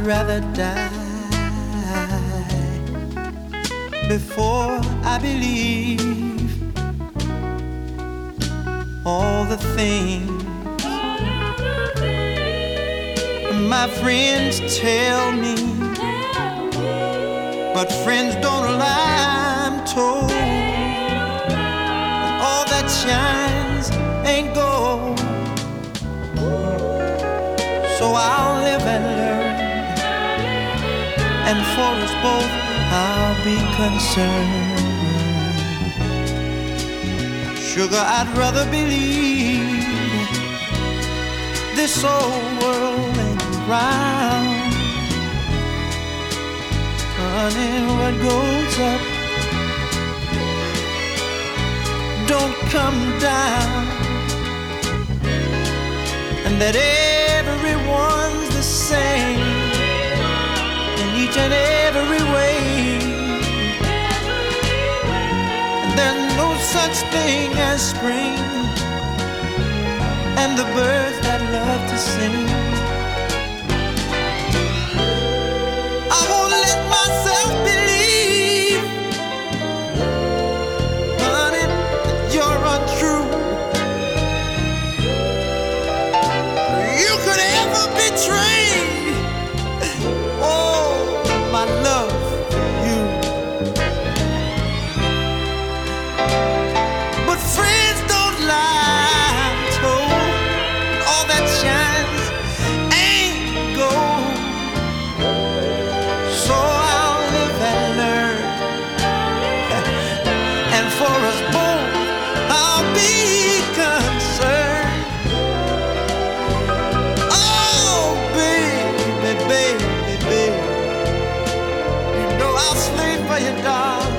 rather die before I believe all the things my friends tell me. But friends don't lie, I'm told. And all that shines ain't gold. So I'll live and learn, and for us both I'll be concerned. Sugar, I'd rather believe this old world ain't round. Honey, what goes up don't come down, and that everyone's the same in each and every way. And there's no such thing as spring and the birds that love to sing. I won't let myself believe, honey, that you're untrue. You could ever betray, oh, my love for you. But friends don't lie, I'm told. All that shines ain't gold. So I'll live and learn, and for us both I'll be concerned. Oh, baby, baby, baby, you know I'll slave for you, darling.